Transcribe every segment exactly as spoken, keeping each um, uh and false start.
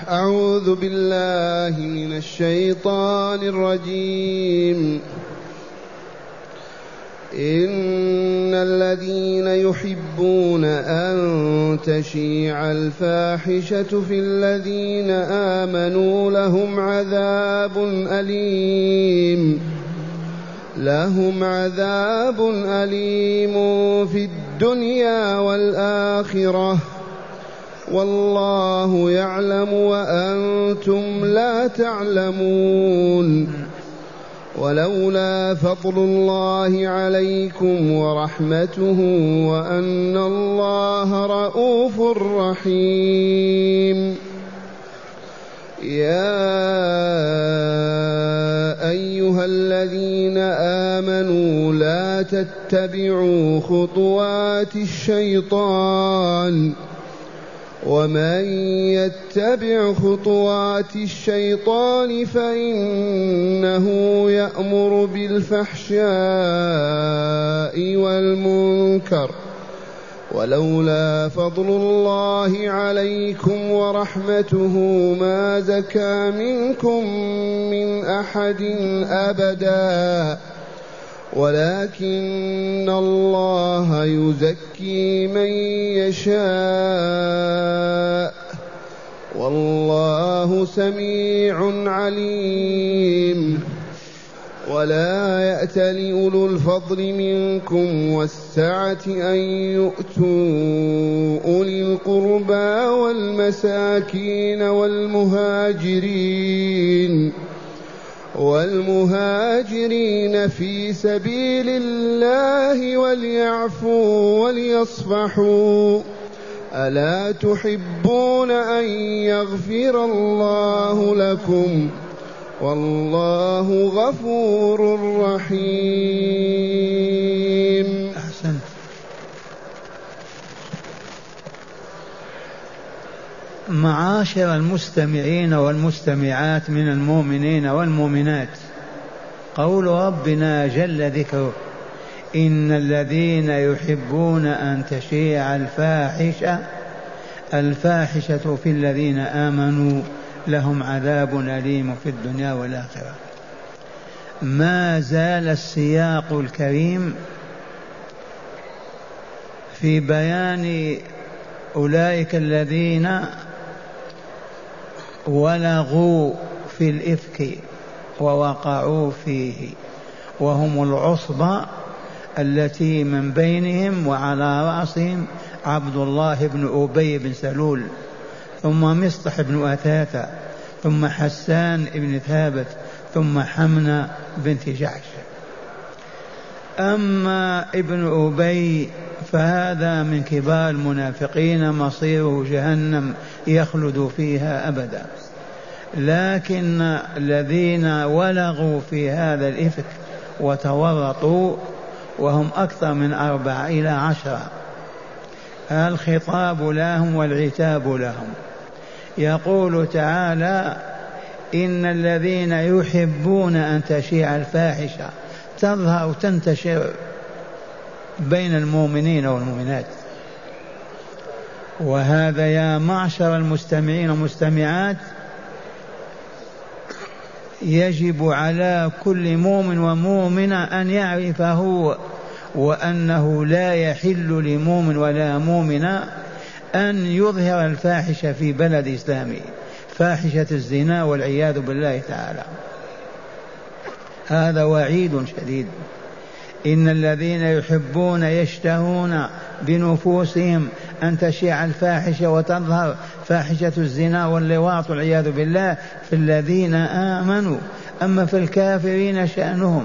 أعوذ بالله من الشيطان الرجيم. إن الذين يحبون أن تشيع الفاحشة في الذين آمنوا لهم عذاب أليم لهم عذاب أليم في الدنيا والآخرة والله يعلم وأنتم لا تعلمون. ولولا فضل الله عليكم ورحمته وأن الله رءوف رحيم. يا أيها الذين آمنوا لا تتبعوا خطوات الشيطان ومن يتبع خطوات الشيطان فإنه يأمر بالفحشاء والمنكر ولولا فضل الله عليكم ورحمته ما زكى منكم من أحد أبدا ولكن الله يزكي من يشاء والله سميع عليم. ولا يأتل أولو الفضل منكم والسعة أن يؤتوا أولي القربى والمساكين والمهاجرين والمهاجرين في سبيل الله وليعفوا وليصفحوا ألا تحبون أن يغفر الله لكم والله غفور رحيم. أحسنت. معاشر المستمعين والمستمعات من المؤمنين والمؤمنات، قول ربنا جل ذكره: إن الذين يحبون أن تشيع الفاحشة الفاحشة في الذين آمنوا لهم عذاب أليم في الدنيا والآخرة. ما زال السياق الكريم في بيان أولئك الذين ولغوا في الإفك ووقعوا فيه، وهم العصبة التي من بينهم وعلى رأسهم عبد الله بن أبي بن سلول، ثم مصطح بن أثاثة، ثم حسان بن ثابت، ثم حمنة بنت جحش. أما ابن أبي فهذا من كبار المنافقين مصيره جهنم يخلد فيها أبدا. لكن الذين ولغوا في هذا الإفك وتورطوا وهم أكثر من أربعة إلى عشرة، الخطاب لهم والعتاب لهم. يقول تعالى: إن الذين يحبون أن تشيع الفاحشة تظهر وتنتشر بين المؤمنين والمؤمنات. وهذا يا معشر المستمعين والمستمعات يجب على كل مؤمن ومؤمنة أن يعرفه، وأنه لا يحل لمؤمن ولا مؤمنة أن يظهر الفاحشة في بلد إسلامي، فاحشة الزنا والعياذ بالله تعالى. هذا وعيد شديد. إن الذين يحبون يشتهون بنفوسهم أن تشيع الفاحشة وتظهر فاحشة الزنا واللواط والعياذ بالله في الذين آمنوا. أما في الكافرين شأنهم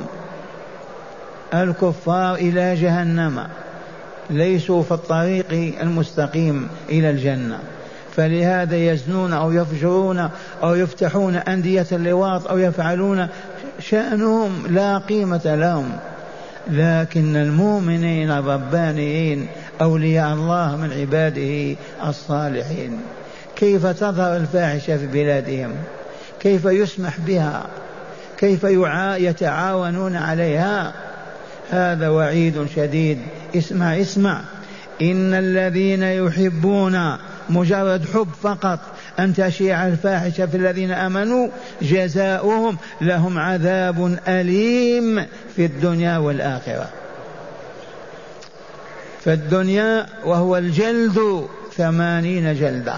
الكفار إلى جهنم، ليسوا في الطريق المستقيم إلى الجنة، فلهذا يزنون أو يفجرون أو يفتحون أندية اللواط أو يفعلون شأنهم لا قيمة لهم. لكن المؤمنين الربانيين أولياء الله من عباده الصالحين كيف تظهر الفاحشة في بلادهم، كيف يسمح بها، كيف يتعاونون عليها. هذا وعيد شديد. اسمع اسمع إن الذين يحبون، مجرد حب فقط، أن تشيع الفاحشة في الذين آمنوا جزاؤهم لهم عذاب أليم في الدنيا والآخرة. في الدنيا وهو الجلد ثمانين جلدة،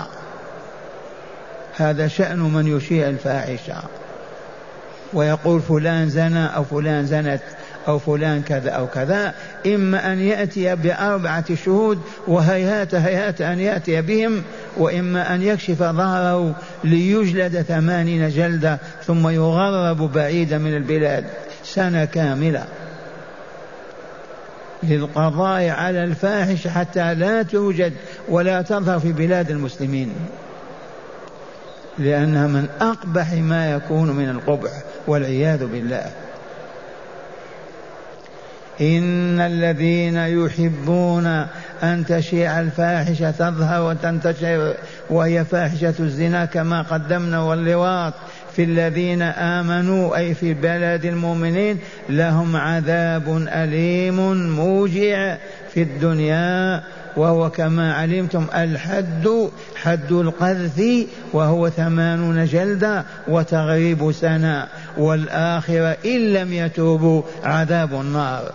هذا شأن من يشيع الفاحشة ويقول فلان زنى أو فلان زنت أو فلان كذا أو كذا، إما أن يأتي بأربعة شهود وهيهات هيهات أن يأتي بهم، وإما أن يكشف ظهره ليجلد ثمانين جلدة ثم يغرب بعيدا من البلاد سنة كاملة للقضاء على الفاحش حتى لا توجد ولا تظهر في بلاد المسلمين، لأنها من أقبح ما يكون من القبح والعياذ بالله. إن الذين يحبون أن تشيع الفاحشة تظهر وتنتشر وهي فاحشة الزنا كما قدمنا واللواط في الذين آمنوا أي في بلد المؤمنين لهم عذاب أليم موجع في الدنيا، وهو كما علمتم الحد حد القذف وهو ثمانون جلدة وتغريب سنة، والآخرة إن لم يتوبوا عذاب النار.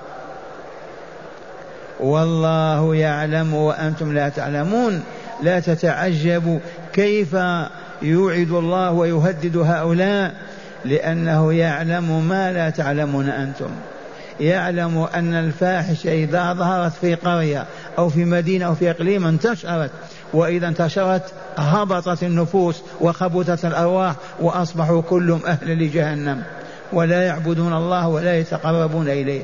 والله يعلم وأنتم لا تعلمون. لا تتعجبوا كيف يوعد الله ويهدد هؤلاء، لأنه يعلم ما لا تعلمون أنتم. يعلم أن الفاحشة إذا ظهرت في قرية أو في مدينة أو في إقليم انتشرت، وإذا انتشرت هبطت النفوس وخبثت الأرواح وأصبحوا كلهم أهل لجهنم ولا يعبدون الله ولا يتقربون إليه.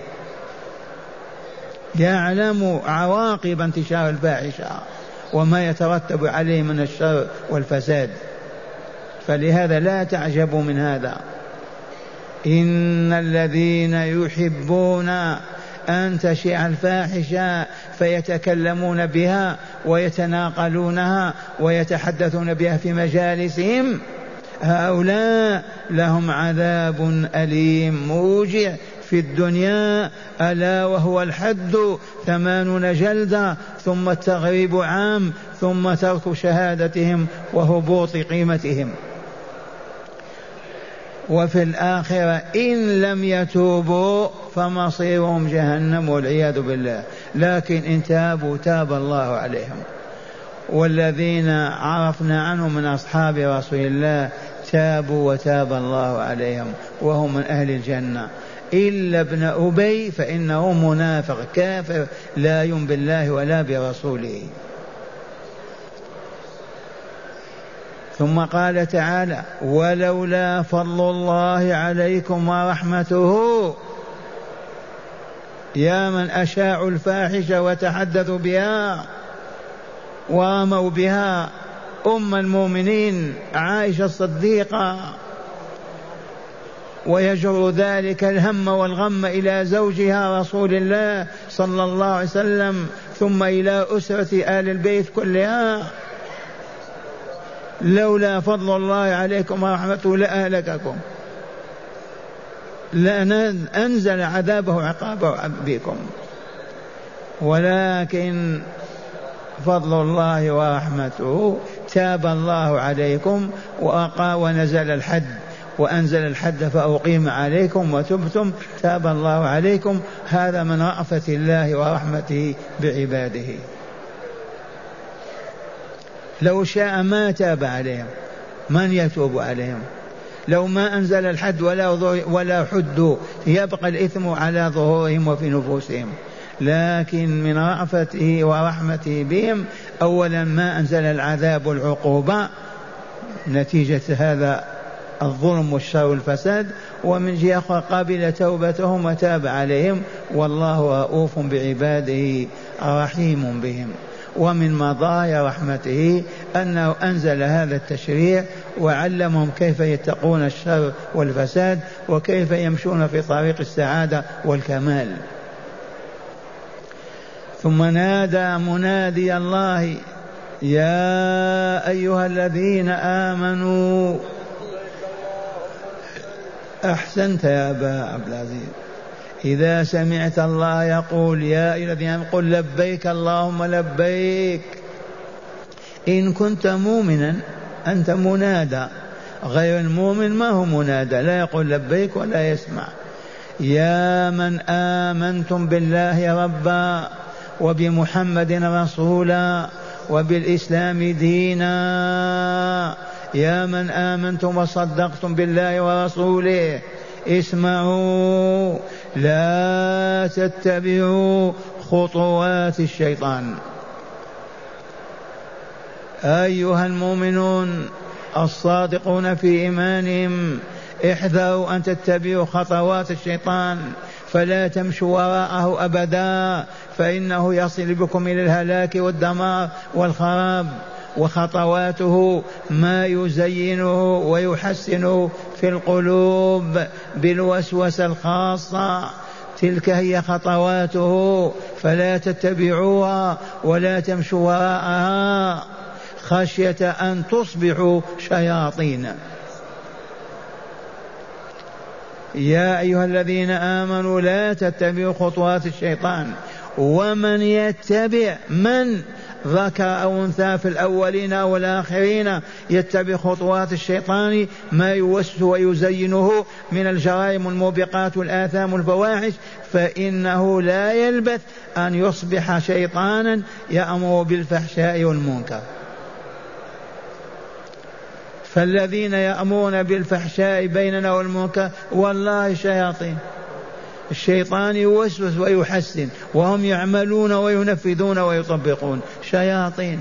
يعلم عواقب انتشار الفاحشة وما يترتب عليه من الشر والفساد، فلهذا لا تعجبوا من هذا. إن الذين يحبون أن تشيع الفاحشة فيتكلمون بها ويتناقلونها ويتحدثون بها في مجالسهم، هؤلاء لهم عذاب أليم موجع في الدنيا، ألا وهو الحد ثمانون جلدة ثم التغريب عام ثم ترك شهادتهم وهبوط قيمتهم. وفي الآخرة إن لم يتوبوا فمصيرهم جهنم والعياذ بالله، لكن إن تابوا تاب الله عليهم. والذين عرفنا عنهم من أصحاب رسول الله تابوا وتاب الله عليهم وهم من أهل الجنة، إلا ابن أبي فإنه منافق كافر لا يؤمن بالله ولا برسوله. ثم قال تعالى: ولولا فضل الله عليكم ورحمته. يا من أشاعوا الفاحشة وتحدثوا بها ورموا بها أم المؤمنين عائشة الصديقة، ويجر ذلك الهم والغم إلى زوجها رسول الله صلى الله عليه وسلم ثم إلى أسرة آل البيت كلها. لولا فضل الله عليكم ورحمته لأهلككم، لأن أنزل عذابه وعقابه بكم، ولكن فضل الله ورحمته تاب الله عليكم وأقى ونزل الحد وأنزل الحد فأقيم عليكم وتبتم تاب الله عليكم. هذا من رأفة الله ورحمته بعباده. لو شاء ما تاب عليهم، من يتوب عليهم؟ لو ما أنزل الحد ولا ولا حدوا يبقى الإثم على ظهورهم وفي نفوسهم، لكن من رأفته ورحمته بهم أولا ما أنزل العذاب والعقوبة نتيجة هذا الظلم والشر والفساد، ومن جهة أخرى قبل توبتهم وتاب عليهم، والله رؤوف بعباده رحيم بهم. ومن مظاهر رحمته أنه أنزل هذا التشريع وعلمهم كيف يتقون الشر والفساد وكيف يمشون في طريق السعادة والكمال. ثم نادى منادي الله: يا أيها الذين آمنوا. أحسنت يا أبا عبد العزيز. إذا سمعت الله يقول يا أيها الذين آمنوا قل لبيك اللهم لبيك. إن كنت مؤمنا أنت منادى، غير المؤمن ما هو منادى، لا يقول لبيك ولا يسمع. يا من آمنتم بالله ربا وبمحمد رسولا وبالإسلام دينا، يا من آمنتم وصدقتم بالله ورسوله، اسمعوا لا تتبعوا خطوات الشيطان. أيها المؤمنون الصادقون في إيمانهم، احذروا أن تتبعوا خطوات الشيطان، فلا تمشوا وراءه أبدا، فإنه يصل بكم إلى الهلاك والدمار والخراب. وخطواته ما يزينه ويحسنه في القلوب بالوسوسة الخاصة، تلك هي خطواته، فلا تتبعوها ولا تمشوا وراءها خشية أن تصبحوا شياطين. يا أيها الذين آمنوا لا تتبعوا خطوات الشيطان، ومن يتبع، من ذكر أو أنثى في الأولين والآخرين، يتبع خطوات الشيطان ما يوسوس ويزينه من الجرائم الموبقات والآثام والفواحش، فإنه لا يلبث أن يصبح شيطانا يأمر بالفحشاء والمنكر. فالذين يأمرون بالفحشاء بيننا والمنكر والله شياطين، الشيطان يوسوس ويحسن، وهم يعملون وينفذون ويطبقون، شياطين.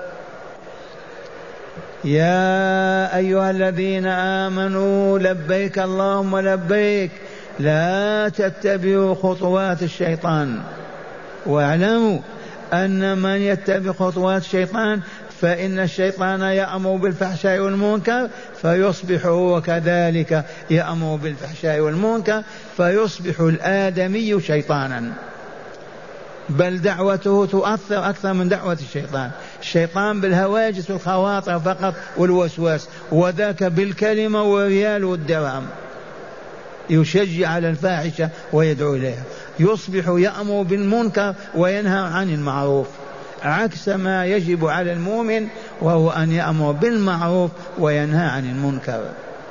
يا أيها الذين آمنوا لبيك اللهم لبيك، لا تتبعوا خطوات الشيطان، واعلموا أن من يتبع خطوات الشيطان فإن الشيطان يأمر بالفحشاء والمنكر فيصبح هو كذلك يأمر بالفحشاء والمنكر، فيصبح الآدمي شيطانا، بل دعوته تؤثر أكثر من دعوة الشيطان. الشيطان بالهواجس والخواطر فقط والوسواس، وذاك بالكلمة والريال والدرهم يشجع على الفاحشة ويدعو إليها. يصبح يأمر بالمنكر وينهى عن المعروف، عكس ما يجب على المؤمن، وهو أن يأمر بالمعروف وينهى عن المنكر.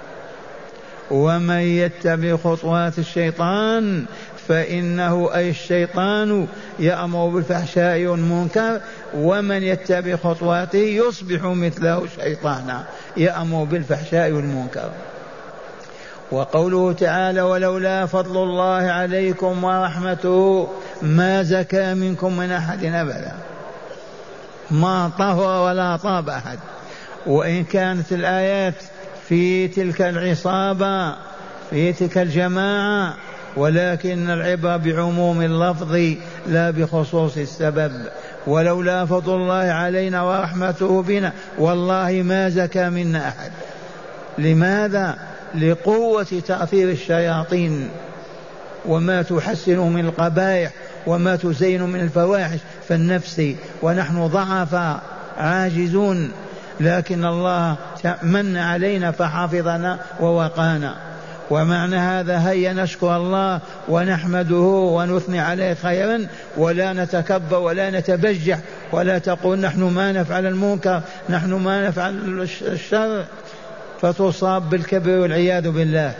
ومن يتبع خطوات الشيطان فإنه أي الشيطان يأمر بالفحشاء والمنكر، ومن يتبع خطواته يصبح مثله شيطانا يأمر بالفحشاء والمنكر. وقوله تعالى ولولا فضل الله عليكم ورحمته ما زكى منكم من أحد أبدا، ما طهر ولا طاب أحد. وإن كانت الآيات في تلك العصابة في تلك الجماعة، ولكن العبرة بعموم اللفظ لا بخصوص السبب. ولولا فضل الله علينا ورحمته بنا والله ما زكى منا أحد. لماذا؟ لقوة تأثير الشياطين وما تحسن من القبائح وما تزين من الفواحش في النفس، ونحن ضعفاء عاجزون، لكن الله من علينا فحافظنا ووقانا. ومعنى هذا هيا نشكر الله ونحمده ونثني عليه خيرا، ولا نتكبر ولا نتبجح، ولا تقول نحن ما نفعل المنكر، نحن ما نفعل الشر، فتصاب بالكبر والعياذ بالله.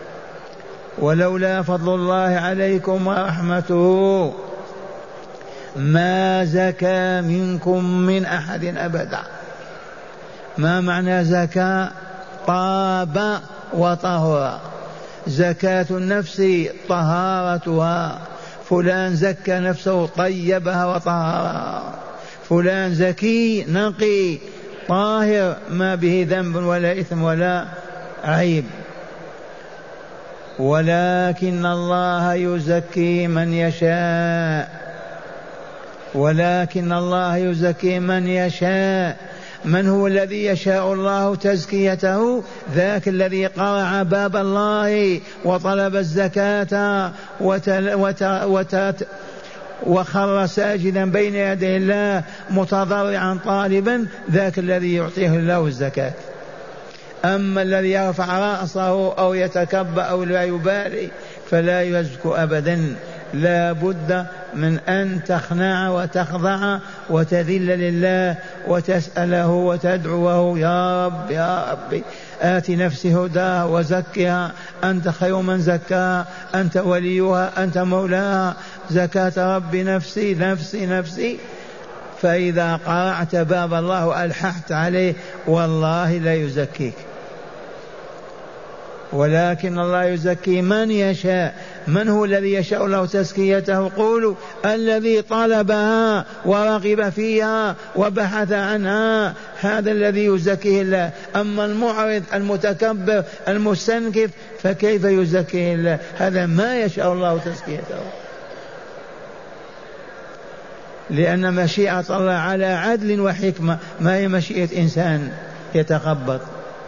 ولولا فضل الله عليكم ورحمته ما زكى منكم من أحد أبدا. ما معنى زكى؟ طاب وطهر. زكاة النفس طهارتها، فلان زكى نفسه طيبها وطهرها، فلان زكي نقي طاهر ما به ذنب ولا إثم ولا عيب. ولكن الله يزكي من يشاء، ولكن الله يزكي من يشاء. من هو الذي يشاء الله تزكيته؟ ذاك الذي قرع باب الله وطلب الزكاة وتل وت وت وخر ساجدا بين يدي الله متضرعا طالبا، ذاك الذي يعطيه الله الزكاة. أما الذي يرفع رأسه أو يتكبر أو لا يبالي فلا يزكو أبدا. لا بد من أن تخنع وتخضع وتذل لله وتسأله وتدعوه يا رب يا رب آت نفسي هداها وزكها أنت خير من زكاها أنت وليها أنت مولاها زكاة رب نفسي نفسي نفسي. فإذا قرعت باب الله وألححت عليه والله لا يزكيك، ولكن الله يزكي من يشاء. من هو الذي يشاء له تزكيته؟ قولوا الذي طلبها ورغب فيها وبحث عنها، هذا الذي يزكيه الله. أما المعرض المتكبر المستنكف فكيف يزكيه الله؟ هذا ما يشاء الله تزكيته، لأن مشيئة الله على عدل وحكمة، ما هي مشيئة إنسان يتخبط.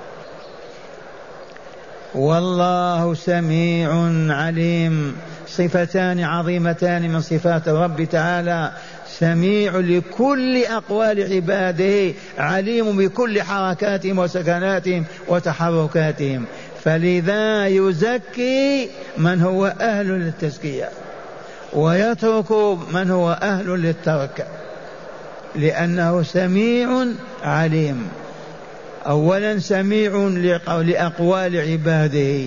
والله سميع عليم، صفتان عظيمتان من صفات الرب تعالى، سميع لكل أقوال عباده، عليم بكل حركاتهم وسكناتهم وتحركاتهم، فلذا يزكي من هو أهل للتزكية ويترك من هو أهل للترك، لأنه سميع عليم. أولا سميع لأقوال عباده،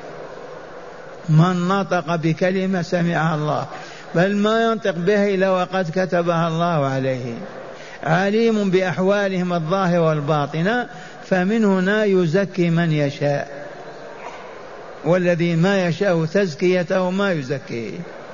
من نطق بكلمة سمعها الله، بل ما ينطق به إلا وقد كتبها الله عليه. عليم بأحوالهم الظاهرة والباطنة، فمن هنا يزكي من يشاء، والذي ما يشاء تزكيته ما يزكيه.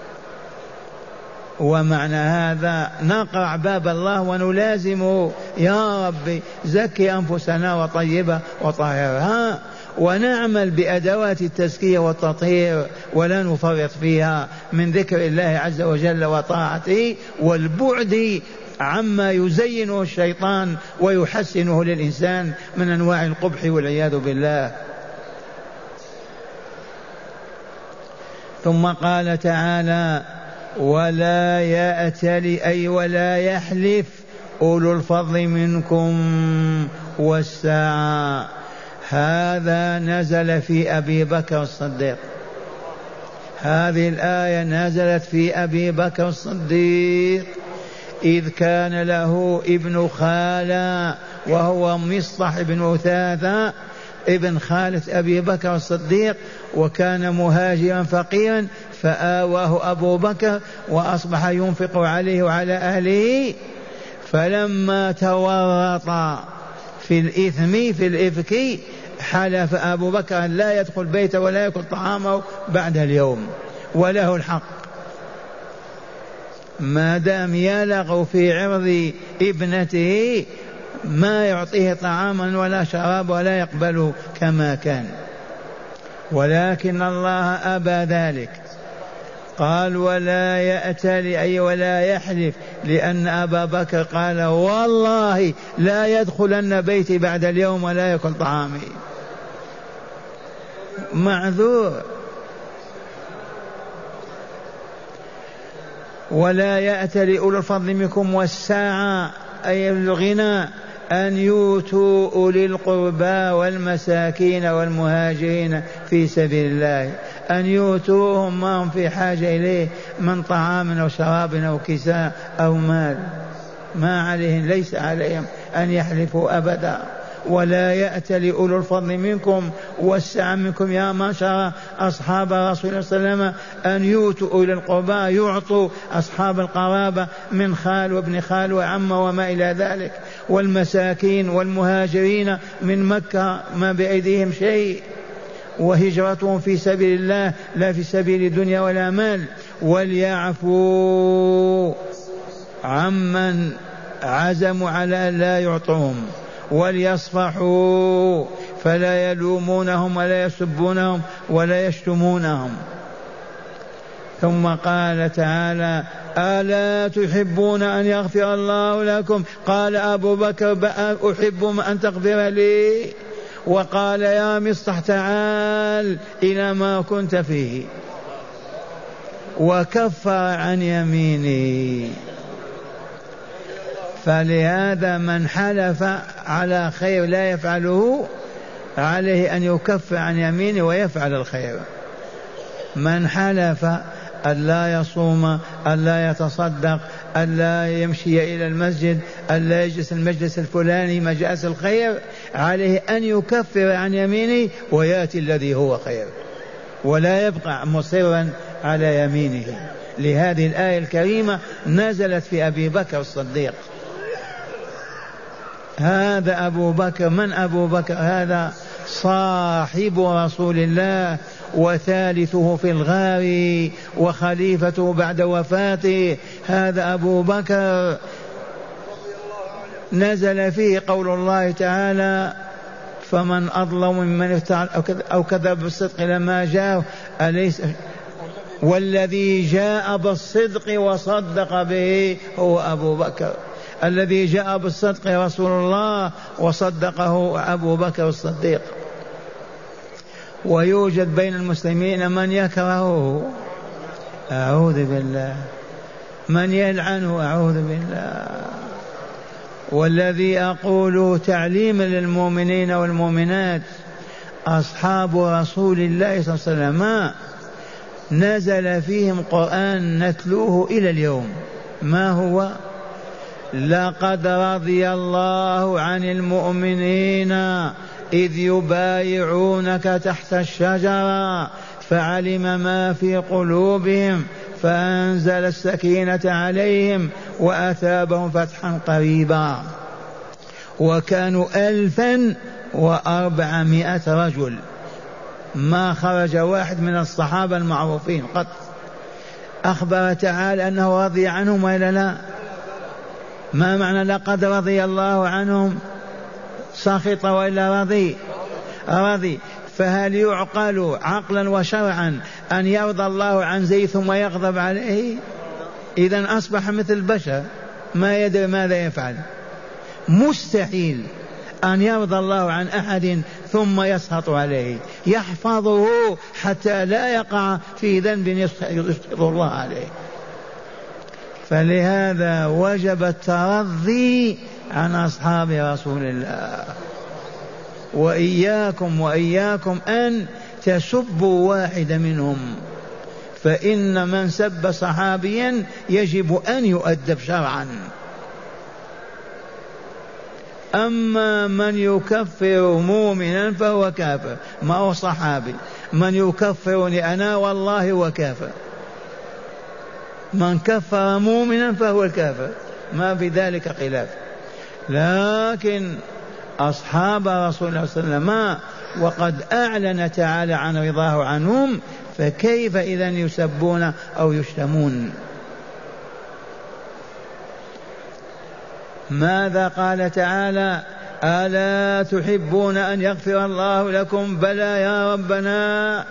ومعنى هذا نقرع باب الله ونلازمه، يا رب زكي أنفسنا وطيبة وطهرها، ونعمل بأدوات التزكية والتطهير ولا نفرط فيها من ذكر الله عز وجل وطاعته والبعد عما يزينه الشيطان ويحسنه للإنسان من أنواع القبح والعياذ بالله. ثم قال تعالى ولا يأتل أي ولا يحلف أولو الفضل منكم والسعة. هذا نزل في أبي بكر الصديق، هذه الآية نزلت في أبي بكر الصديق إذ كان له ابن خالة وهو مصطح بن وثاثة ابن خالة أبي بكر الصديق، وكان مهاجرا فقيرا فآواه أبو بكر وأصبح ينفق عليه وعلى أهله. فلما تورط في الإثم في الإفك حلف أبو بكر لا يدخل بيته ولا يأكل طعامه بعد اليوم، وله الحق ما دام يلغ في عرض ابنته، ما يعطيه طعاما ولا شراب ولا يقبله كما كان. ولكن الله أبى ذلك، قال ولا يأتل أي ولا يحلف، لأن أبا بكر قال والله لا يدخلن بيتي بعد اليوم ولا يأكل طعامي، معذور. ولا يأتل أولو الفضل منكم والساعة أي الغنى أن يؤتوا أولي القربى والمساكين والمهاجرين في سبيل الله، أن يؤتوهم ما هم في حاجة إليه من طعام أو شراب أو كساء أو مال، ما عليهم ليس عليهم أن يحلفوا أبدا. ولا يأتل أولو الفضل منكم والسعة منكم يا معشر أصحاب رسول الله صلى الله عليه وسلم أن يؤتوا أولي القربى، يعطوا أصحاب القرابة من خال وابن خال وعم وما إلى ذلك، والمساكين والمهاجرين من مكة ما بأيديهم شيء وهجرتهم في سبيل الله لا في سبيل الدنيا ولا مال. وليعفوا عمن عزموا على لا يعطوهم، وليصفحوا فلا يلومونهم ولا يسبونهم ولا يشتمونهم. ثم قال تعالى ألا تحبون أن يغفر الله لكم؟ قال أبو بكر أحب أن تغفر لي. وقال يا مصطح تعال إلى ما كنت فيه، وكفر عن يمينه. فلهذا من حلف على خير لا يفعله عليه أن يكفر عن يمينه ويفعل الخير. من حلف ألا يصوم، ألا يتصدق، ألا يمشي إلى المسجد، ألا يجلس المجلس الفلاني مجالس الخير، عليه أن يكفر عن يمينه ويأتي الذي هو خير، ولا يبقى مصرا على يمينه. لهذه الآية الكريمة نزلت في أبي بكر الصديق. هذا أبو بكر. من أبو بكر؟ هذا صاحب رسول الله وثالثه في الغار وخليفته بعد وفاته. هذا أبو بكر نزل فيه قول الله تعالى: فمن أظلم ممن افتعل أو كذب بالصدق لما جاء أليس والذي جاء بالصدق وصدق به هو أبو بكر. الذي جاء بالصدق رسول الله وصدقه أبو بكر الصديق. ويوجد بين المسلمين من يكرهه، أعوذ بالله، من يلعنه، أعوذ بالله. والذي أقول تعليما للمؤمنين والمؤمنات: أصحاب رسول الله صلى الله عليه وسلم نزل فيهم قرآن نتلوه إلى اليوم. ما هو؟ لقد رضي الله عن المؤمنين إذ يبايعونك تحت الشجرة فعلم ما في قلوبهم فأنزل السكينة عليهم وأثابهم فتحا قريبا. وكانوا ألفا وأربعمائة رجل، ما خرج واحد من الصحابة المعروفين قط. أخبر تعالى أنه رضي عنهم وإلا لا؟ ما معنى لقد رضي الله عنهم؟ سخط وإلا رضي؟ رضي. فهل يعقل عقلا وشرعا أن يرضى الله عن زيد ثم يغضب عليه؟ إذن أصبح مثل البشر ما يدري ماذا يفعل. مستحيل أن يرضى الله عن أحد ثم يسخط عليه، يحفظه حتى لا يقع في ذنب يسخط الله عليه. فلهذا وجب الترضي عن أصحاب رسول الله. وإياكم وإياكم أن تسبوا واحد منهم، فإن من سب صحابيا يجب أن يؤدب شرعا. أما من يكفر مؤمنا فهو كافر، ما هو صحابي. من يكفرني أنا والله هو كافر. من كفر مؤمنا فهو الكافر، ما في ذلك خلاف. لكن أصحاب رسول الله صلى الله عليه وسلم وقد أعلن تعالى عن رضاه عنهم، فكيف إذا يسبون أو يشتمون؟ ماذا قال تعالى؟ ألا تحبون أن يغفر الله لكم؟ بلى يا ربنا.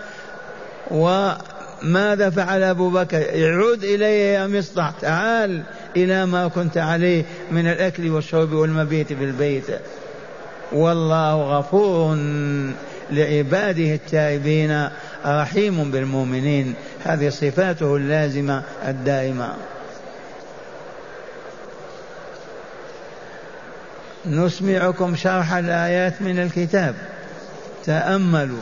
وماذا فعل أبو بكر؟ يعود إليه يا مصطح، تعال إلى ما كنت عليه من الأكل والشرب والمبيت في البيت. والله غفور لعباده التائبين رحيم بالمؤمنين. هذه صفاته اللازمة الدائمة. نسمعكم شرح الآيات من الكتاب، تأملوا.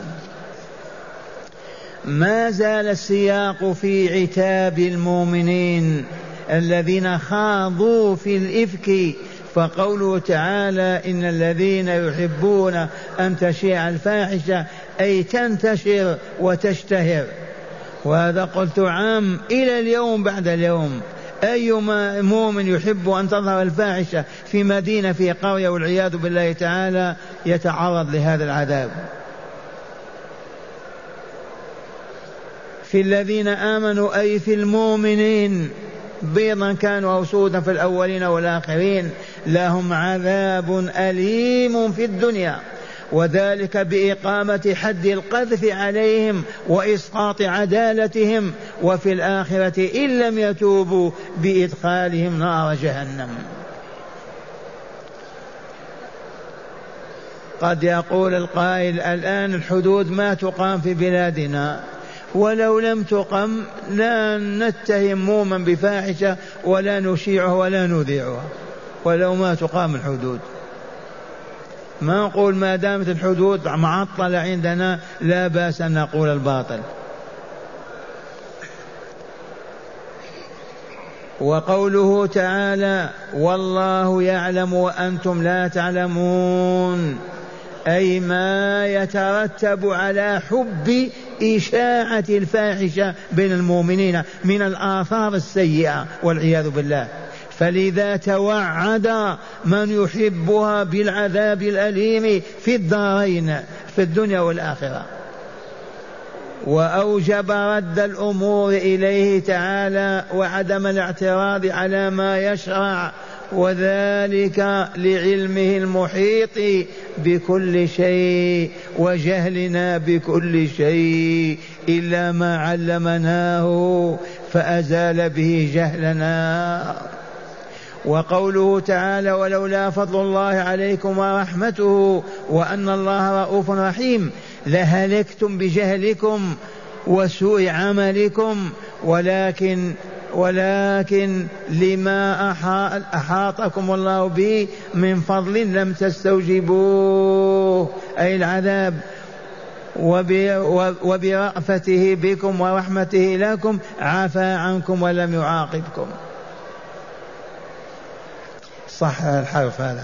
ما زال السياق في عتاب المؤمنين الذين خاضوا في الإفك، فقوله تعالى: إن الذين يحبون أن تشيع الفاحشة أي تنتشر وتشتهر. وهذا قلت عام إلى اليوم بعد اليوم. أي مؤمن يحب أن تظهر الفاحشة في مدينة في قرية والعياذ بالله تعالى يتعرض لهذا العذاب. في الذين آمنوا أي في المؤمنين، بيضا كانوا أو سودا في الأولين والآخرين، لهم عذاب أليم في الدنيا، وذلك بإقامة حد القذف عليهم وإسقاط عدالتهم، وفي الآخرة إن لم يتوبوا بإدخالهم نار جهنم. قد يقول القائل: الآن الحدود ما تقام في بلادنا، ولو لم تقم لا نتهم مؤمن بفاحشة ولا نشيعه ولا نذيعها، ولو ما تقام الحدود. ما نقول ما دامت الحدود معطلة عندنا لا بأس أن نقول الباطل. وقوله تعالى والله يعلم وأنتم لا تعلمون، أي ما يترتب على حب إشاعة الفاحشة بين المؤمنين من الآثار السيئة والعياذ بالله. فلذا توعد من يحبها بالعذاب الأليم في الدارين في الدنيا والآخرة، وأوجب رد الأمور إليه تعالى وعدم الاعتراض على ما يشرع، وذلك لعلمه المحيط بكل شيء وجهلنا بكل شيء إلا ما علمناه فأزال به جهلنا. وقوله تعالى ولولا فضل الله عليكم ورحمته وأن الله رؤوف رحيم لهلكتم بجهلكم وسوء عملكم، ولكن ولكن لما أحاطكم الله به من فضل لم تستوجبوه أي العذاب، وبرأفته بكم ورحمته لكم عفى عنكم ولم يعاقبكم. صح الحرف هذا،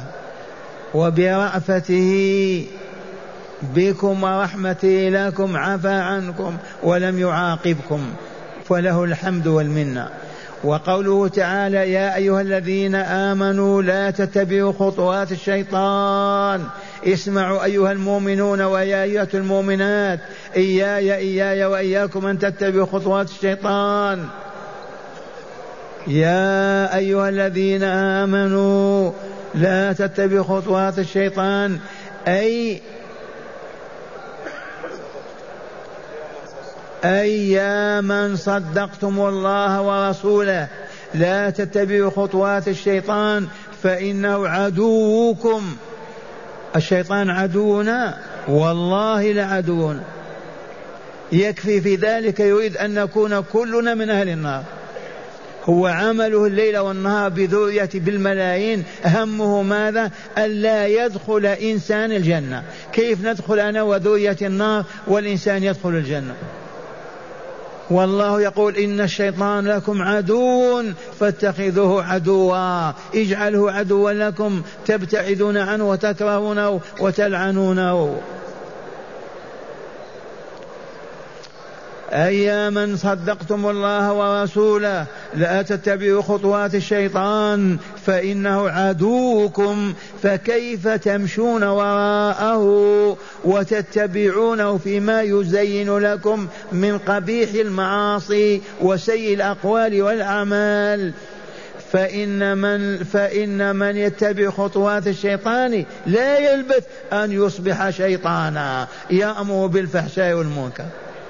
وبرأفته بكم ورحمته لكم عفى عنكم ولم يعاقبكم، فله الحمد والمنة. وقوله تعالى يا أيها الذين آمنوا لا تتبعوا خطوات الشيطان. اسمعوا أيها المؤمنون ويا أيها المؤمنات، إياي إياي وإياكم أن تتبعوا خطوات الشيطان. يا أيها الذين آمنوا لا تتبعوا خطوات الشيطان، أي أي يا من صدقتم الله ورسوله لا تتبعوا خطوات الشيطان فإنه عدوكم. الشيطان عدونا والله لعدونا، يكفي في ذلك يريد أن نكون كلنا من أهل النار. هو عمله الليل والنهار بذرية بالملايين، همه ماذا؟ ألا يدخل إنسان الجنة. كيف ندخل أنا وذرية النار والإنسان يدخل الجنة؟ والله يقول إن الشيطان لكم عدو فاتخذوه عدوا، اجعله عدوا لكم تبتعدون عنه وتكرهونه وتلعنونه. أي من صدقتم الله ورسوله لا تتبعوا خطوات الشيطان فإنه عدوكم، فكيف تمشون وراءه وتتبعونه فيما يزين لكم من قبيح المعاصي وسيء الأقوال والأعمال؟ فإن من, فإن من يتبع خطوات الشيطان لا يلبث أن يصبح شيطانا يأمر بالفحشاء والمنكر.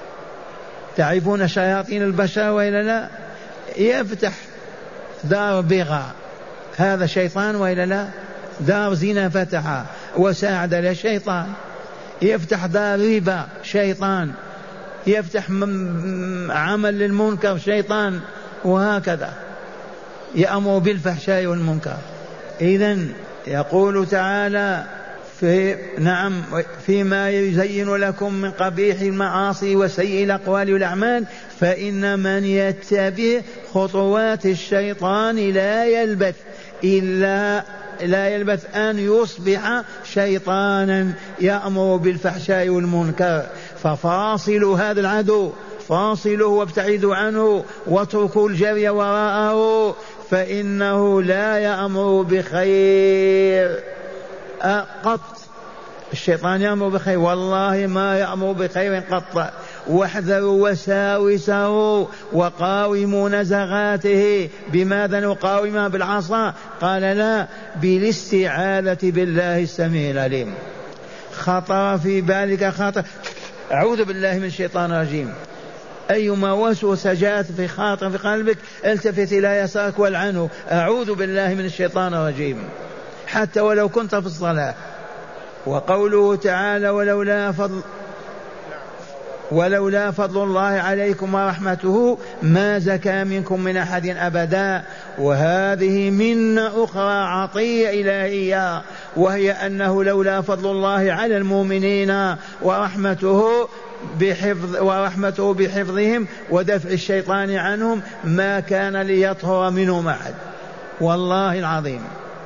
تعرفون شياطين البشر وإلا لا؟ يفتح دار بغاء، هذا شيطان وإلا لا؟ دار زنا فتحها وساعد للشيطان. يفتح دار ربا شيطان، يفتح عمل للمنكر شيطان، وهكذا يأمر بالفحشاء والمنكر. إذن يقول تعالى في نعم فيما يزين لكم من قبيح المعاصي وسيء الأقوال والأعمال، فإن من يتبع خطوات الشيطان لا يلبث إلا لا يلبث أن يصبح شيطانا يأمر بالفحشاء والمنكر. ففاصلوا هذا العدو، فاصلوا وابتعدوا عنه واتركوا الجري وراءه، فإنه لا يأمر بخير قط. الشيطان يأمر بخير والله ما يأمر بخير قط. واحذروا وساوسه وقاوموا نزغاته. بماذا نقاومها؟ بالعصا؟ قال لا، بالاستعاذة بالله السميع العليم. خطر في بالك خطر، أعوذ بالله من الشيطان الرجيم. أيما وسوسة جاءت في خاطر في قلبك التفت إلى يسارك والعنه، أعوذ بالله من الشيطان الرجيم، حتى ولو كنت في الصلاة. وقوله تعالى ولولا فضل ولولا فضل الله عليكم ورحمته ما زكى منكم من أحد أبدا. وهذه منة أخرى عطية إلهية، وهي أنه لولا فضل الله على المؤمنين ورحمته بحفظ ورحمته بحفظهم ودفع الشيطان عنهم ما كان ليطهر منهم أحد. والله العظيم.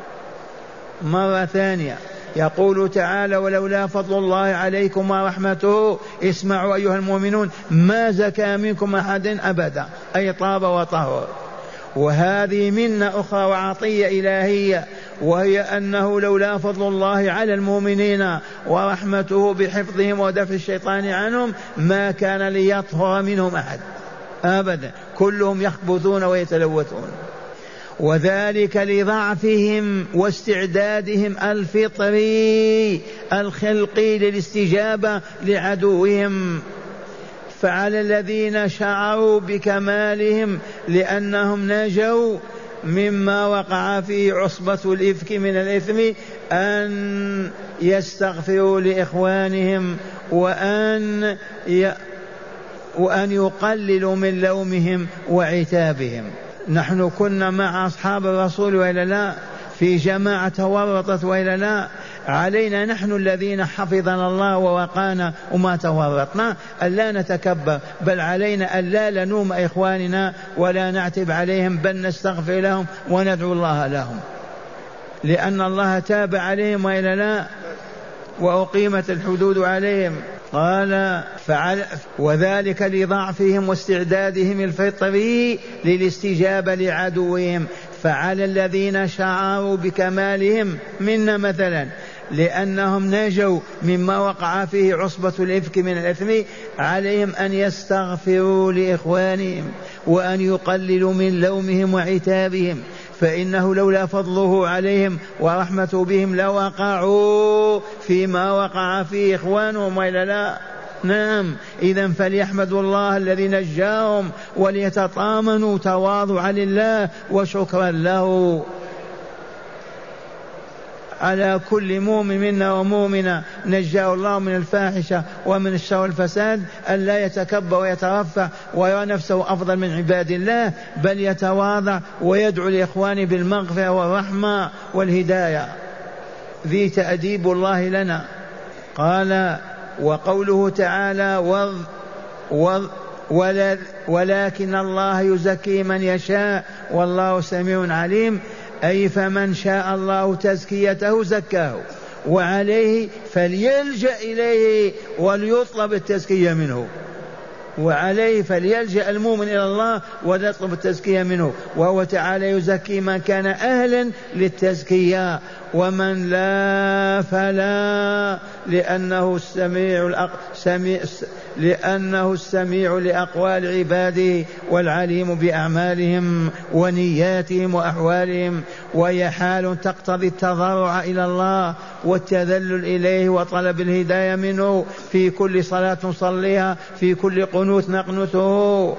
مرة ثانية يقول تعالى ولولا فضل الله عليكم ورحمته، اسمعوا أيها المؤمنون، ما زكى منكم أحد أبدا، أي طاب وطهر. وهذه منة أخرى وعطية إلهية، وهي أنه لولا فضل الله على المؤمنين ورحمته بحفظهم ودفع الشيطان عنهم ما كان ليطهر منهم أحد أبدا، كلهم يخبثون ويتلوثون. وذلك لضعفهم واستعدادهم الفطري الخلقي للاستجابة لعدوهم. فعلى الذين شعروا بكمالهم لأنهم نجوا مما وقع فيه عصبة الإفك من الإثم أن يستغفروا لإخوانهم وأن ي... وأن يقللوا من لومهم وعتابهم. نحن كنا مع أصحاب الرسول وإلا لا؟ في جماعة تورطت وإلا لا؟ علينا نحن الذين حفظنا الله ووقانا وما تورطنا ألا نتكبر، بل علينا ألا لنوم إخواننا ولا نعتب عليهم، بل نستغفر لهم وندعو الله لهم، لأن الله تاب عليهم وإلا لا؟ وأقيمت الحدود عليهم. قال فعل وذلك لضعفهم واستعدادهم الفطري للاستجابة لعدوهم. فعلى الذين شعروا بكمالهم منا مثلا لأنهم نجوا مما وقع فيه عصبة الإفك من الإثم عليهم أن يستغفروا لإخوانهم وأن يقللوا من لومهم وعتابهم، فإنه لولا فضله عليهم ورحمته بهم لوقعوا فيما وقع فيه إخوانهم وإلا لا؟ نعم. إذن فليحمدوا الله الذي نجاهم وليتطامنوا تواضعا لله وشكرا له. على كل مؤمن منا ومؤمنة نجاه الله من الفاحشة ومن الشر والفساد أن لا يتكبر ويترفع ويرى نفسه أفضل من عباد الله، بل يتواضع ويدعو لإخوانه بالمغفرة والرحمة والهداية. ذي تأديب الله لنا. قال وقوله تعالى و و ولا ولكن الله يزكي من يشاء والله سميع عليم، أي فمن شاء الله تزكيته زكاه، وعليه فليلجأ إليه وليطلب التزكية منه، وعليه فليلجأ المؤمن إلى الله وليطلب التزكية منه، وهو تعالى يزكي من كان أهلا للتزكية، ومن لا فلا، لأنه السميع الأق... سميع... لأنه السميع لأقوال عباده والعليم بأعمالهم ونياتهم وأحوالهم، وهي حال تقتضي التضرع إلى الله والتذلل إليه وطلب الهداية منه في كل صلاة نصليها، في كل قنوت نقنته.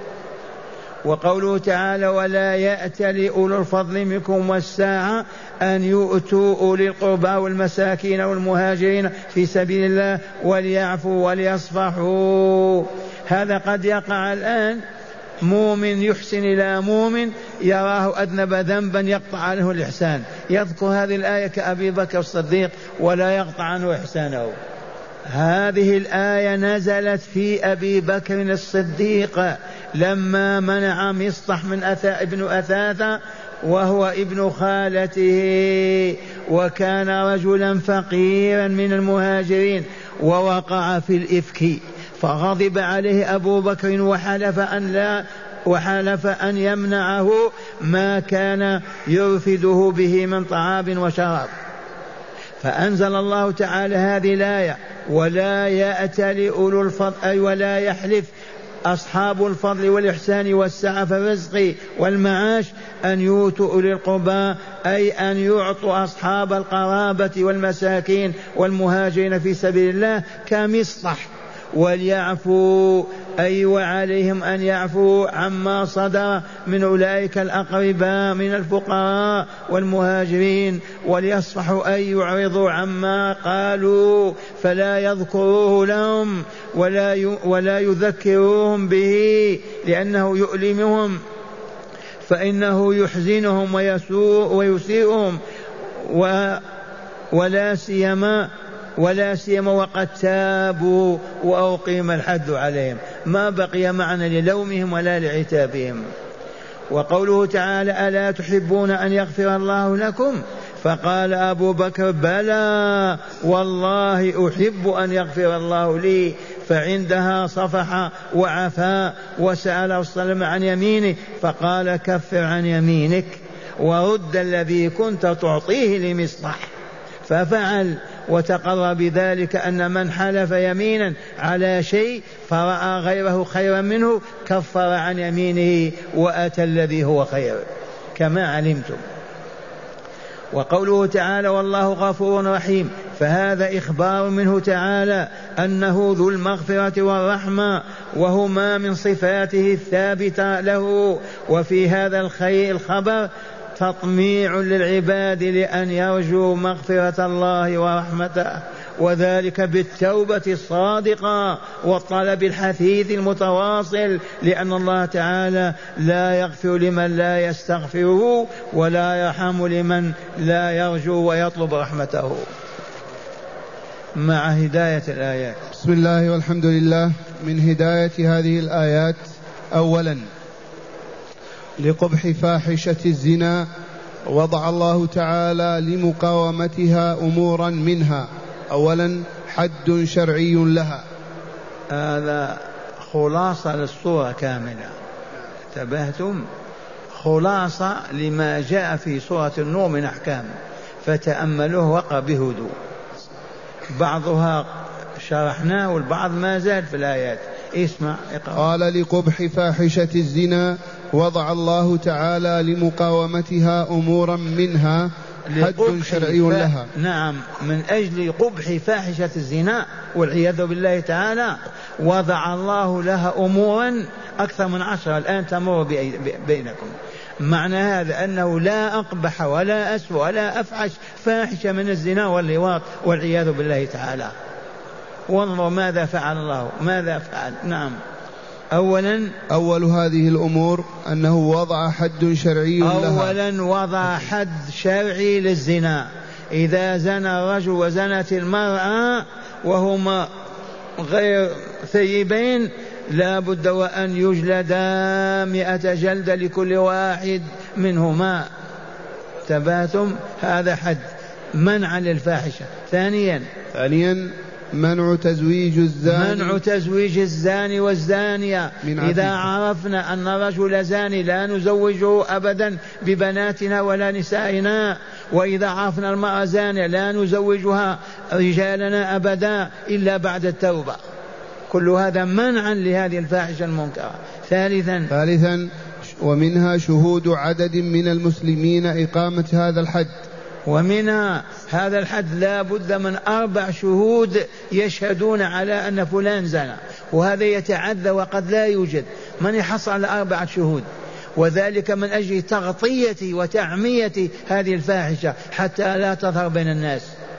وقوله تعالى ولا يأتل أولو الفضل منكم والساعة أن يؤتوا أولي القربى والمساكين والمهاجرين في سبيل الله وليعفوا وليصفحوا. هذا قد يقع الآن، مؤمن يحسن إلى مؤمن يراه أذنب ذنبا يقطع عنه الإحسان، يذكر هذه الآية كأبي بكر الصديق ولا يقطع عنه إحسانه. هذه الآية نزلت في أبي بكر الصديق لما منع مصطح من أثا ابن أثاثة وهو ابن خالته، وكان رجلا فقيرا من المهاجرين ووقع في الإفك، فغضب عليه أبو بكر وحلف أن لا وحلف أن يمنعه ما كان يرفده به من طعام وشراب. فأنزل الله تعالى هذه الآية ولا يأتل أولو الفضل، أي ولا يحلف أصحاب الفضل والإحسان والسعة في الرزق والمعاش أن يؤتوا أولي القربى، أي أن يعطوا أصحاب القرابة والمساكين والمهاجرين في سبيل الله كمصطح، وليعفوا أي وعليهم أن يعفوا عما صدر من أولئك الأقرباء من الفقراء والمهاجرين، وليصفحوا أي يعرضوا عما قالوا فلا يذكروه لهم ولا ولا يذكروهم به لأنه يؤلمهم، فإنه يحزنهم ويسوء ويسيئهم، ولا سيما ولا سيما وقد تابوا وأقيم الحد عليهم، ما بقي معنى للومهم ولا لعتابهم. وقوله تعالى: ألا تحبون أن يغفر الله لكم؟ فقال أبو بكر: بلى والله أحب أن يغفر الله لي، فعندها صفح وعفا وسأل وسلم عن يمينه فقال: كفر عن يمينك ورد الذي كنت تعطيه لمصلح، ففعل، وتقر بذلك أن من حلف يمينا على شيء فرأى غيره خيرا منه كفر عن يمينه وأتى الذي هو خير كما علمتم. وقوله تعالى: والله غفور رحيم، فهذا إخبار منه تعالى أنه ذو المغفرة والرحمة، وهما من صفاته الثابتة له. وفي هذا الخير الخبر تطميع للعباد لأن يرجوا مغفرة الله ورحمته، وذلك بالتوبة الصادقة والطلب الحثيث المتواصل، لأن الله تعالى لا يغفر لمن لا يستغفره ولا يرحم لمن لا يرجو ويطلب رحمته. مع هداية الآيات. بسم الله والحمد لله. من هداية هذه الآيات: أولا لقبح فاحشة الزنا وضع الله تعالى لمقاومتها أمورا منها: أولا حد شرعي لها. هذا خلاصة للصورة كاملة، انتبهتم؟ خلاصة لما جاء في سورة النور من أحكام، فتأملوه وقع بهدوء، بعضها شرحناه والبعض ما زال في الآيات. اسمع اقرأ. قال: لقبح فاحشة الزنا وضع الله تعالى لمقاومتها أمورا منها حد شرعي ف... لها. نعم، من أجل قبح فاحشة الزنا والعياذ بالله تعالى وضع الله لها أمورا أكثر من عشرة الآن تمر بينكم. معنى هذا أنه لا أقبح ولا أسوأ ولا أفحش فاحشة من الزنا واللواط والعياذ بالله تعالى. وانظر ماذا فعل الله، ماذا فعل. نعم. أولا أول هذه الأمور أنه وضع حد شرعي لها. أولا وضع حد شرعي للزنا. إذا زنى الرجل وزنت المرأة وهما غير ثيبين لا بد وأن يجلدا مئة جلدة لكل واحد منهما. تباتم، هذا حد منع للفاحشة. ثانيا ثانيا منع تزويج الزاني منع تزويج الزاني والزانية. إذا عرفنا أن رجل زاني لا نزوجه أبدا ببناتنا ولا نسائنا، وإذا عرفنا المرأة زانية لا نزوجها رجالنا أبدا إلا بعد التوبة. كل هذا منعا لهذه الفاحشة المنكرة. ثالثا ثالثا ومنها شهود عدد من المسلمين إقامة هذا الحد. ومنها هذا الحد لا بد من أربع شهود يشهدون على أن فلان زنى، وهذا يتعذى وقد لا يوجد من يحصل على أربعة شهود، وذلك من أجل تغطية وتعمية هذه الفاحشة حتى لا تظهر بين الناس.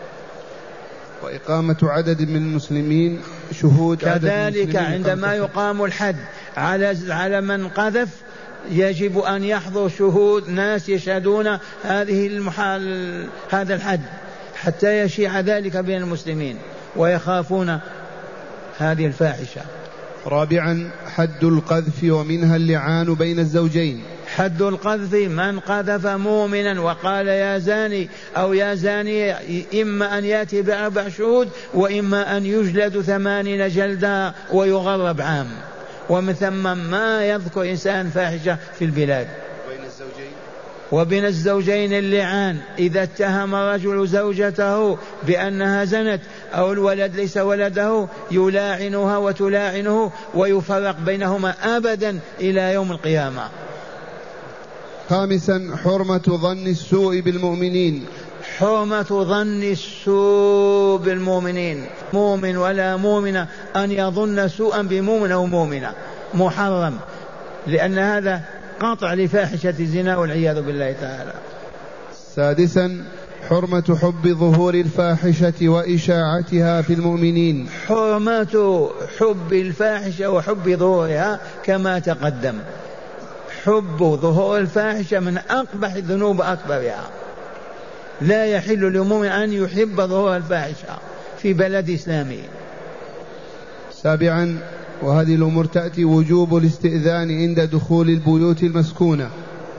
وإقامة عدد من المسلمين شهود كذلك عندما يقام الحد على على من قذف يجب أن يحضر شهود ناس يشهدون هذه المحال هذا الحد حتى يشيع ذلك بين المسلمين ويخافون هذه الفاحشة. رابعا حد القذف ومنها اللعان بين الزوجين. حد القذف من قذف مؤمنا وقال يا زاني أو يا زانية إما أن يأتي بأربع شهود وإما أن يجلد ثمانين جلدة ويغرب عام. ومن ثم ما يذكر إنسان فاحشة في البلاد. وبين الزوجين وبين الزوجين اللعان. إذا اتهم الرجل زوجته بأنها زنت أو الولد ليس ولده يلاعنها وتلاعنه ويفرق بينهما أبدا إلى يوم القيامة. خامسا حرمة ظن السوء بالمؤمنين. حرمة ظن السوء بالمؤمنين، مؤمن ولا مؤمنة أن يظن سوءا بمؤمن أو مؤمنة محرم، لأن هذا قطع لفاحشة الزنا والعياذ بالله تعالى. سادسا حرمة حب ظهور الفاحشة وإشاعتها في المؤمنين، حرمة حب الفاحشة وحب ظهورها كما تقدم. حب ظهور الفاحشة من أقبح الذنوب أكبرها، لا يحل للمؤمن أن يحب ظهور الفاحشة في بلد إسلامي. سابعا وهذه الأمور تأتي وجوب الاستئذان عند دخول البيوت المسكونة.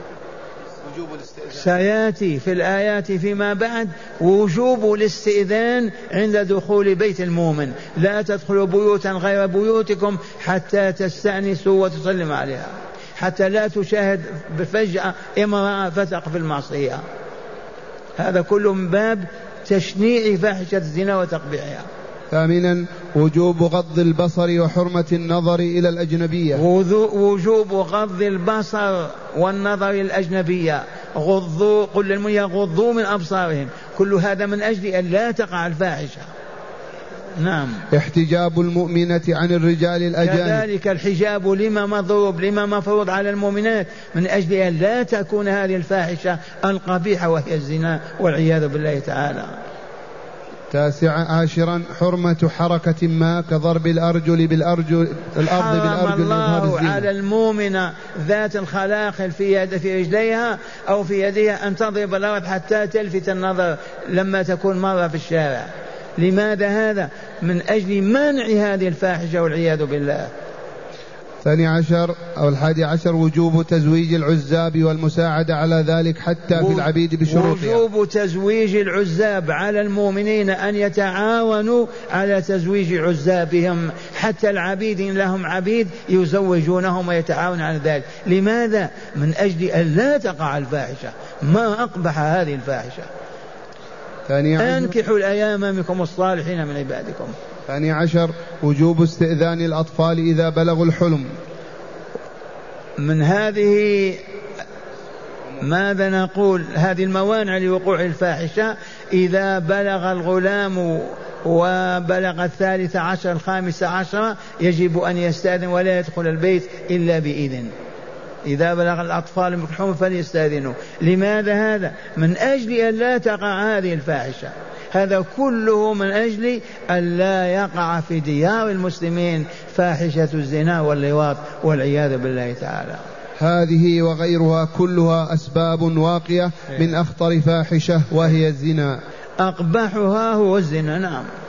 سيأتي في الآيات فيما بعد وجوب الاستئذان عند دخول بيت المؤمن، لا تدخلوا بيوتا غير بيوتكم حتى تستأنسوا وتسلم عليها، حتى لا تشاهد بفجأة امرأة فتق في المعصية. هذا كله من باب تشنيع فاحشة الزنا وتقبيحها. ثامنا وجوب غض البصر وحرمة النظر إلى الأجنبية، وجوب غض البصر والنظر إلى الأجنبية. غضوا قل للمؤمنين يغضوا من أبصارهم، كل هذا من أجل أن لا تقع الفاحشة. نعم. احتجاب المؤمنة عن الرجال الأجانب، كذلك الحجاب لما مضروب لما مفروض على المؤمنات من أجل أن لا تكون هذه الفاحشة القبيحة وهي الزنا والعياذ بالله تعالى. تاسعا عاشرا حرمة حركة ما كضرب الأرجل بالأرجل الأرض بالأرجل الله على المؤمنة ذات الخلاخل في يد في رجليها أو في يدها أن تضرب الأرض حتى تلفت النظر لما تكون مرة في الشارع. لماذا هذا؟ من أجل منع هذه الفاحشة والعياذ بالله. الثاني عشر أو الحادي عشر وجوب تزويج العزاب والمساعدة على ذلك حتى في العبيد بشروطها. وجوب تزويج العزاب على المؤمنين أن يتعاونوا على تزويج عزابهم، حتى العبيد إن لهم عبيد يزوجونهم ويتعاونوا على ذلك. لماذا؟ من أجل أن لا تقع الفاحشة. ما أقبح هذه الفاحشة. أنكحوا الأيام منكم الصالحين من عبادكم. الثاني عشر وجوب استئذان الأطفال إذا بلغوا الحلم. من هذه ماذا نقول؟ هذه الموانع لوقوع الفاحشة. إذا بلغ الغلام وبلغ الثالث عشر الخامس عشر يجب أن يستأذن ولا يدخل البيت إلا بإذن. إذا بلغ الأطفال من الحلم فليستأذنوا. لماذا هذا؟ من أجل أن لا تقع هذه الفاحشة. هذا كله من أجل أن لا يقع في ديار المسلمين فاحشة الزنا واللواط والعياذ بالله تعالى. هذه وغيرها كلها أسباب واقية من أخطر فاحشة وهي الزنا. أقبحها هو الزنا. نعم.